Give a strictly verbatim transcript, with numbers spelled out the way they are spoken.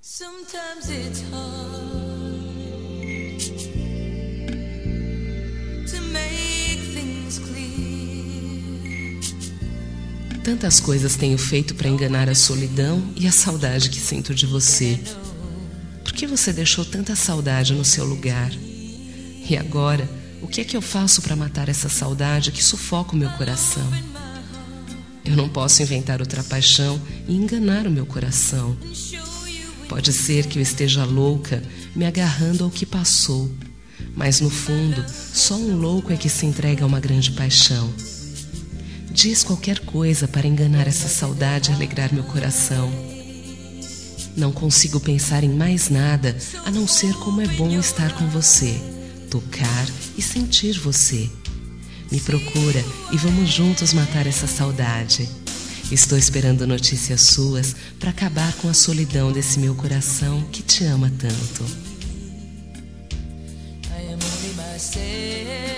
Sometimes it's hard to make things clear. Tantas coisas tenho feito para enganar a solidão e a saudade que sinto de você. Por que você deixou tanta saudade no seu lugar? E agora, o que é que eu faço para matar essa saudade que sufoca o meu coração? Eu não posso inventar outra paixão e enganar o meu coração. Pode ser que eu esteja louca, me agarrando ao que passou, mas no fundo, só um louco é que se entrega a uma grande paixão. Diz qualquer coisa para enganar essa saudade e alegrar meu coração. Não consigo pensar em mais nada a não ser como é bom estar com você, tocar e sentir você. Me procura e vamos juntos matar essa saudade. Estou esperando notícias suas para acabar com a solidão desse meu coração que te ama tanto. I am only myself.